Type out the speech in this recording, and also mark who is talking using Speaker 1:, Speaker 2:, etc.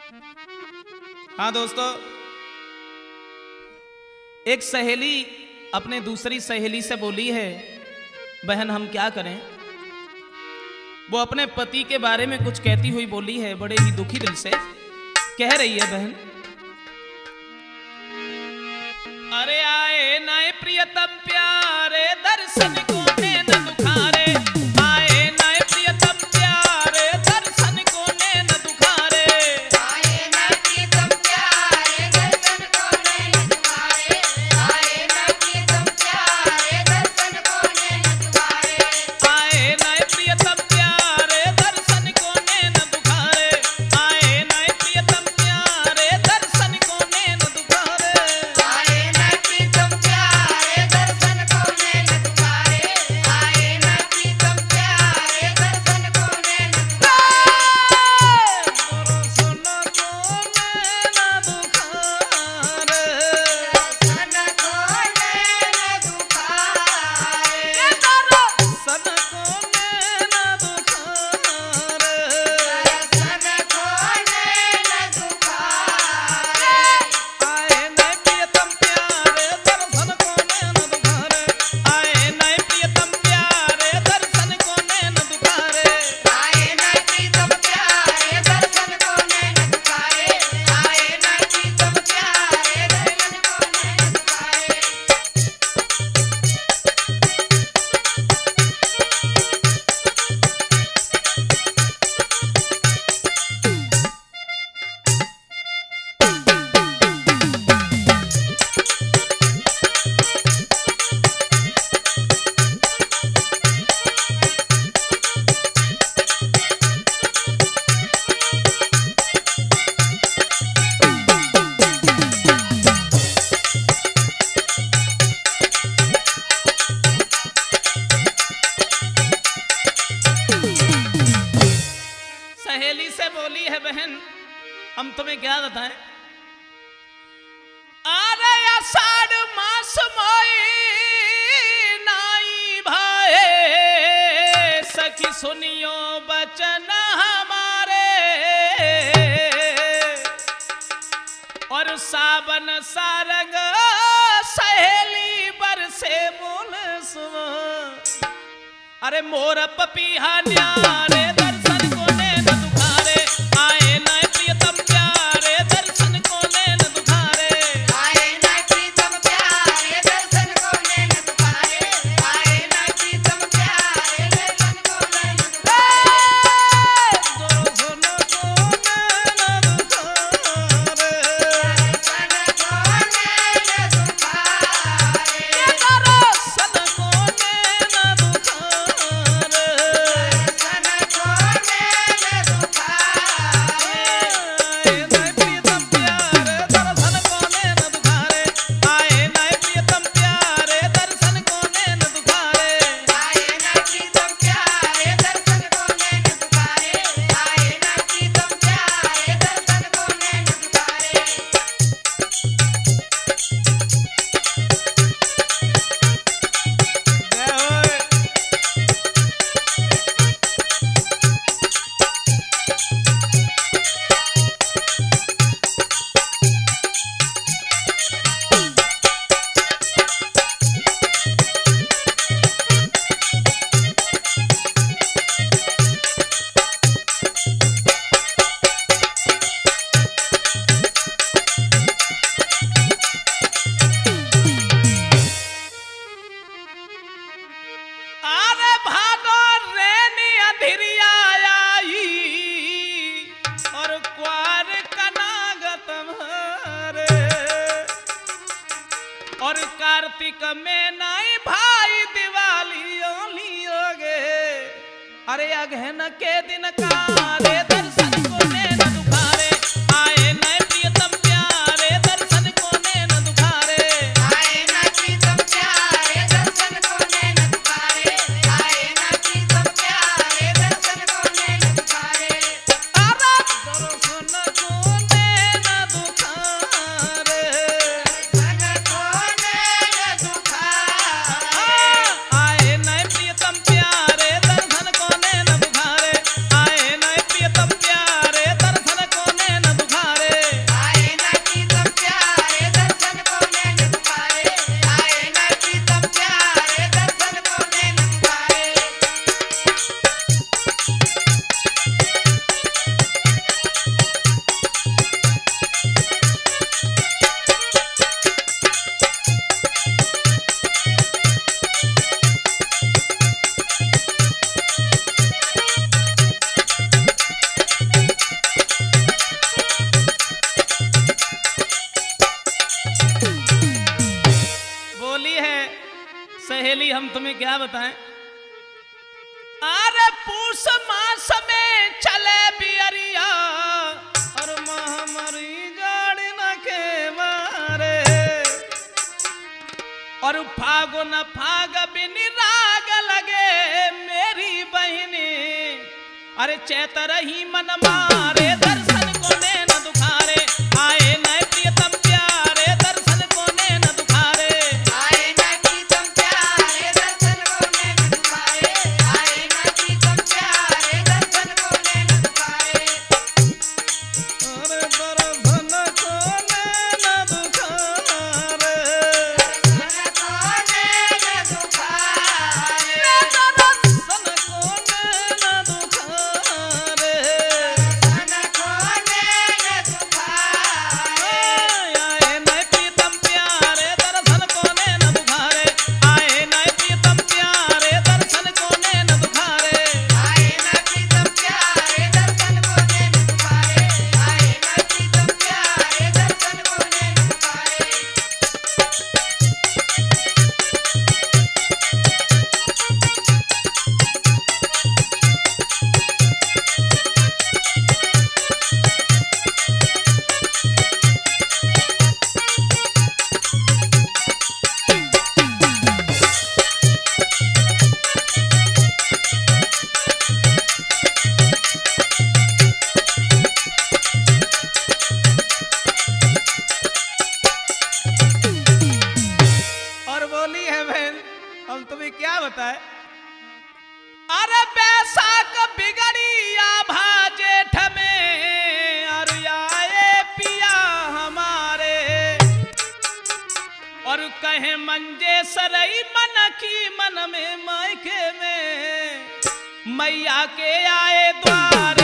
Speaker 1: हाँ दोस्तों, एक सहेली अपने दूसरी सहेली से बोली है, बहन हम क्या करें। वो अपने पति के बारे में कुछ कहती हुई बोली है, बड़े ही दुखी दिल से कह रही है, बहन अरे आए नए प्रियतम प्यारे दर्शन को नैन दुखारे, आए नए प्रियतम प्यारे दर्शन को नैन दुखारे,
Speaker 2: आए नए प्रियतम प्यारे दर्शन को नैन दुखारे, आए नए प्रियतम प्यारे दर्शन को नैन दुखारे,
Speaker 1: आए नए प्रियतम प्यारे दर्शन को नैन दुखारे, आए नए प्रियतम प्यारे दर्शन को नैन दुखारे,
Speaker 2: आए नए प्रियतम प्यारे दर्शन को नैन दुखारे, आए नए प्रियतम प्यारे दर्शन को नैन
Speaker 1: सहेली से बोली है, बहन हम तुम्हें क्या बताएं। अरे आषाढ़ मास मोई नाई भाए, सखी सुनियो बचन हमारे, और सावन सारंग सहेली बरसे बोल सुनो, अरे मोर पपीहा न्यारे दर्शन को नैन दुखारे, आए नए प्रियतम प्यारे दर्शन को नैन दुखारे,
Speaker 2: आए नए प्रियतम प्यारे दर्शन को नैन दुखारे, आए नए प्रियतम प्यारे दर्शन को नैन दुखारे,
Speaker 1: दर्शन को नैन दुखारे,
Speaker 2: दर्शन को नैन दुखारे,
Speaker 1: दर्शन को नैन दुखारे,
Speaker 2: दर्शन को नैन दुखारे,
Speaker 1: आए नए प्रियतम प्यारे दर्शन को नैन दुखारे, आए नए प्रियतम प्यारे दर्शन को नैन दुखारे,
Speaker 2: आए नए प्रियतम प्यारे दर्शन को नैन दुखारे, आए नए प्रियतम प्यारे दर्शन को नैन दुखारे।
Speaker 1: जय होए। अरे भादो रेनी अंधिरिया आई, और क्वार कनागत मारे, और कार्तिक में नाई भाई दिवाली ओलियोगे, अरे अगहन के दिन कारे दर्शन को नैन दुखारे, आए नए प्रियतम प्यारे दर्शन को नैन दुखारे,
Speaker 2: आए नए प्रियतम प्यारे दर्शन को नैन दुखारे, आए नए प्रियतम प्यारे दर्शन को नैन दुखारे,
Speaker 1: अरे दर्शन को नैन दुखारे,
Speaker 2: दर्शन को नैन दुखारे,
Speaker 1: आए नए प्रियतम प्यारे दर्शन को नैन दुखारे, आए नए तुम्हें क्या बताएं। अरे पूस मास में चले बियरिया और महामरी गाड़ी न के मारे और फागुन फाग बिन राग लगे मेरी बहिनी। अरे चैत रही मन मारे दर्शन को नैन दुखारे आए न प्रियतम प्यारे दर्शन को नैन दुखारे।
Speaker 2: आए न प्रीतम प्यारे दर्शन को नैन दुखारे आए न प्रीतम प्यारे दर्शन को नैन दुखारे।
Speaker 1: अरे दर्शन को नैन दुखारे
Speaker 2: दर्शन को नैन दुखारे
Speaker 1: दर्शन को नैन दुखारे।
Speaker 2: दर्शन को नैन दुखारे।
Speaker 1: आए न प्रीतम प्यारे दर्शन को नैन दुखारे आए न प्रीतम प्यारे दर्शन को नैन दुखारे।
Speaker 2: आए न प्रीतम प्यारे दर्शन को नैन दुखारे आए न प्रीतम प्यारे दर्शन को नैन दुखारे।
Speaker 1: और बोली है बहन, हम तुम्हें क्या बताए। अरे बैसाख बिगड़ी आभा जेठ में और आए पिया हमारे और कहे मंजे सरई मन की मन में मायके में मैया के आए द्वार